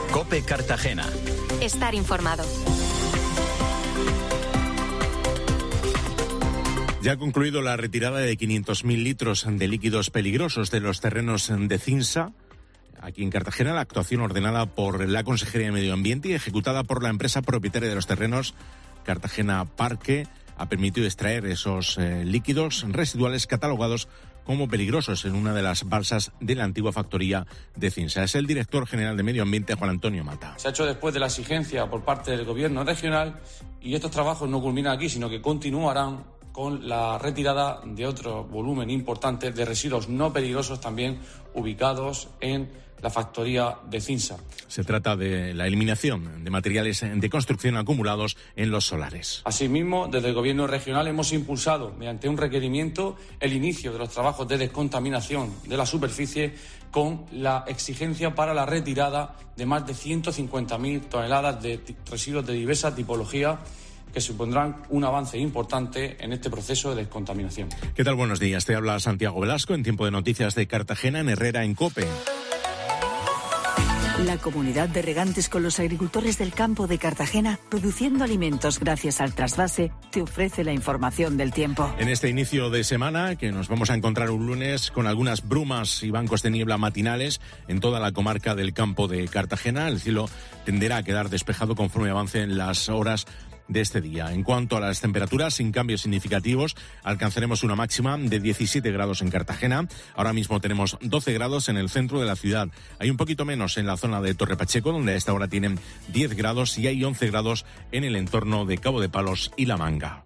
COPE Cartagena. Estar informado. Ya ha concluido la retirada de 500.000 litros de líquidos peligrosos de los terrenos de Cinsa. Aquí en Cartagena, la actuación ordenada por la Consejería de Medio Ambiente y ejecutada por la empresa propietaria de los terrenos, Cartagena Parque, ha permitido extraer esos líquidos residuales catalogados como peligrosos en una de las balsas de la antigua factoría de Cinsa. Es el director general de Medio Ambiente, Juan Antonio Mata. Se ha hecho después de la exigencia por parte del Gobierno regional y estos trabajos no culminan aquí, sino que continuarán con la retirada de otro volumen importante de residuos no peligrosos también ubicados en la factoría de Cinsa. Se trata de la eliminación de materiales de construcción acumulados en los solares. Asimismo, desde el Gobierno regional hemos impulsado, mediante un requerimiento, el inicio de los trabajos de descontaminación de la superficie con la exigencia para la retirada de más de 150.000 toneladas de residuos de diversa tipología que supondrán un avance importante en este proceso de descontaminación. ¿Qué tal? Buenos días. Te habla Santiago Velasco en Tiempo de Noticias de Cartagena, en Herrera, en COPE. La comunidad de regantes con los agricultores del campo de Cartagena, produciendo alimentos gracias al trasvase, te ofrece la información del tiempo. En este inicio de semana, que nos vamos a encontrar un lunes con algunas brumas y bancos de niebla matinales en toda la comarca del campo de Cartagena, el cielo tenderá a quedar despejado conforme avancen las horas de este día. En cuanto a las temperaturas, sin cambios significativos, alcanzaremos una máxima de 17 grados en Cartagena. Ahora mismo tenemos 12 grados en el centro de la ciudad. Hay un poquito menos en la zona de Torre Pacheco, donde a esta hora tienen 10 grados, y hay 11 grados en el entorno de Cabo de Palos y La Manga.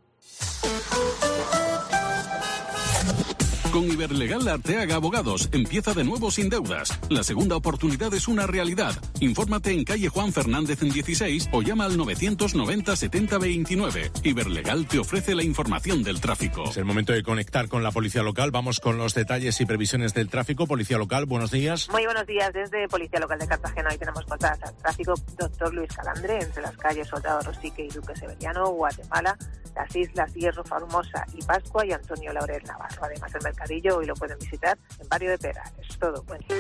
Con Iberlegal Arteaga Abogados, empieza de nuevo sin deudas. La segunda oportunidad es una realidad. Infórmate en calle Juan Fernández en 16 o llama al 990 70 29. Iberlegal te ofrece la información del tráfico. Es el momento de conectar con la policía local. Vamos con los detalles y previsiones del tráfico. Policía local, buenos días. Muy buenos días. Desde Policía Local de Cartagena hoy tenemos contadas al tráfico Doctor Luis Calandre entre las calles Soldado Rosique y Duque Severiano, Guatemala, las islas Hierro, Formosa y Pascua, y Antonio Laurel Navarro. Además, el Mercadillo hoy lo pueden visitar en Barrio de Perales. Es todo. Buen día.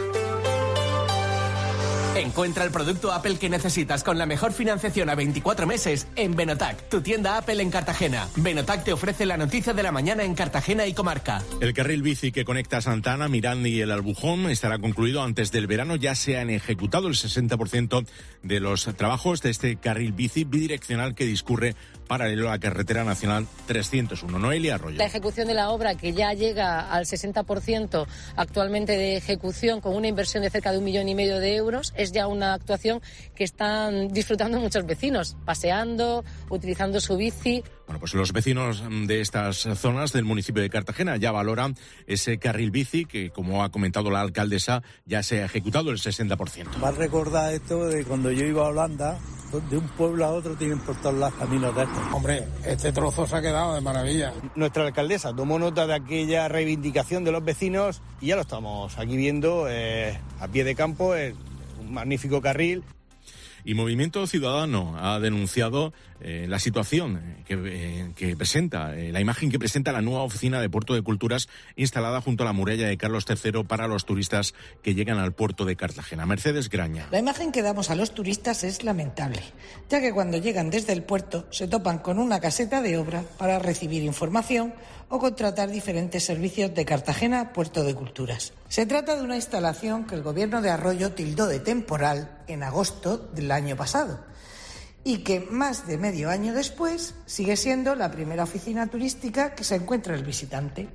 Encuentra el producto Apple que necesitas con la mejor financiación a 24 meses en Benotac, tu tienda Apple en Cartagena. Benotac te ofrece la noticia de la mañana en Cartagena y comarca. El carril bici que conecta Santana, Miranda y el Albujón estará concluido antes del verano. Ya se han ejecutado el 60% de los trabajos de este carril bici bidireccional que discurre paralelo a la carretera nacional 301. Noelia Arroyo. La ejecución de la obra, que ya llega al 60% actualmente de ejecución, con una inversión de cerca de 1,5 millones de euros, es ya una actuación que están disfrutando muchos vecinos, paseando, utilizando su bici. Bueno, pues los vecinos de estas zonas del municipio de Cartagena ya valoran ese carril bici que, como ha comentado la alcaldesa, ya se ha ejecutado el 60%. Va a recordar esto de cuando yo iba a Holanda, de un pueblo a otro tienen por todos los caminos de estos. Hombre, este trozo se ha quedado de maravilla. Nuestra alcaldesa tomó nota de aquella reivindicación de los vecinos y ya lo estamos aquí viendo a pie de campo, un magnífico carril. Y Movimiento Ciudadano ha denunciado la situación que presenta, la imagen que presenta la nueva oficina de Puerto de Culturas instalada junto a la muralla de Carlos III para los turistas que llegan al puerto de Cartagena. Mercedes Graña. La imagen que damos a los turistas es lamentable, ya que cuando llegan desde el puerto se topan con una caseta de obra para recibir información o contratar diferentes servicios de Cartagena Puerto de Culturas. Se trata de una instalación que el gobierno de Arroyo tildó de temporal en agosto del año pasado y que más de medio año después sigue siendo la primera oficina turística que se encuentra el visitante.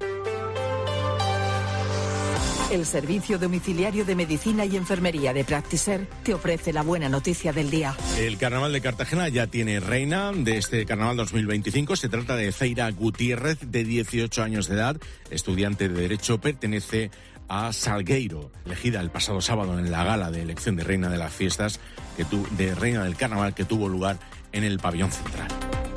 El Servicio Domiciliario de Medicina y Enfermería de Practiser te ofrece la buena noticia del día. El Carnaval de Cartagena ya tiene reina de este Carnaval 2025. Se trata de Zaira Gutiérrez, de 18 años de edad, estudiante de Derecho, pertenece a Salgueiro, elegida el pasado sábado en la gala de elección de reina de las fiestas, de reina del Carnaval, que tuvo lugar en el pabellón central.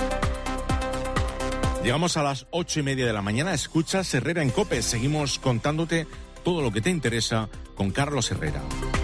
Llegamos a las 8:30 de la mañana. Escuchas Herrera en COPE. Seguimos contándote todo lo que te interesa con Carlos Herrera.